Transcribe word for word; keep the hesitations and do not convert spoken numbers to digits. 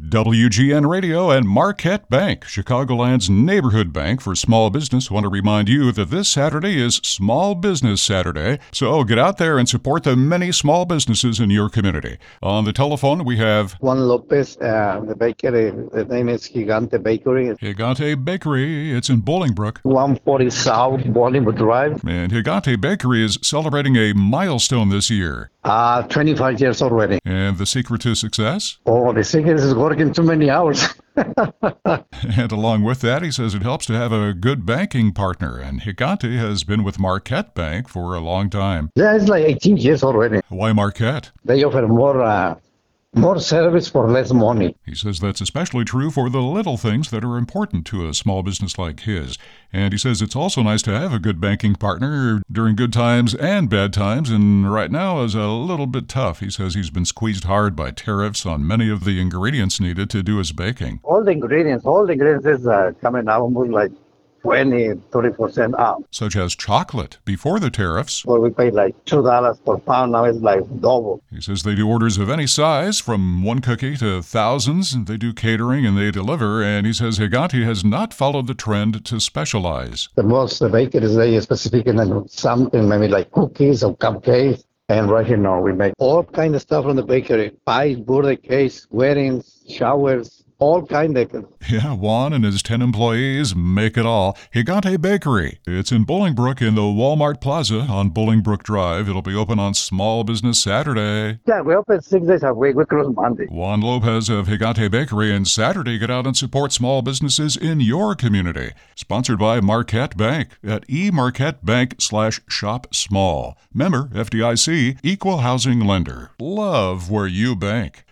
W G N Radio and Marquette Bank, Chicagoland's neighborhood bank for small business, want to remind you that this Saturday is Small Business Saturday, so get out there and support the many small businesses in your community. On the telephone, we have Juan Lopez, uh, the bakery. The name is Gigante Bakery. Gigante Bakery. It's in Bolingbrook. one forty South Bolingbrook Drive. And Gigante Bakery is celebrating a milestone this year. Uh, twenty-five years already. And the secret to success? Oh, the secret is working too many hours. And along with that, he says it helps to have a good banking partner. And Gigante has been with Marquette Bank for a long time. Yeah, it's like eighteen years already. Why Marquette? They offer more uh, more service for less money. He says that's especially true for the little things that are important to a small business like his. And he says it's also nice to have a good banking partner during good times and bad times, and right now is a little bit tough. He says he's been squeezed hard by tariffs on many of the ingredients needed to do his baking. All the ingredients, all the ingredients is uh, coming out almost like twenty, thirty percent up. Such as chocolate before the tariffs. Well, we paid like two dollars per pound. Now it's like double. He says they do orders of any size, from one cookie to thousands. They do catering and they deliver. And he says Gigante has not followed the trend to specialize. The most the bakeries, they specific in something, maybe like cookies or cupcakes. And right here now we make all kind of stuff from the bakery. Pies, birthday cakes, weddings, showers. All kind of. Yeah, Juan and his ten employees make it all. Gigante Bakery. It's in Bolingbrook in the Walmart Plaza on Bolingbrook Drive. It'll be open on Small Business Saturday. Yeah, we open six days a week. We close Monday. Juan Lopez of Gigante Bakery, and Saturday get out and support small businesses in your community. Sponsored by Marquette Bank at emarquettebank slash shop small. Member F D I C, Equal Housing Lender. Love where you bank.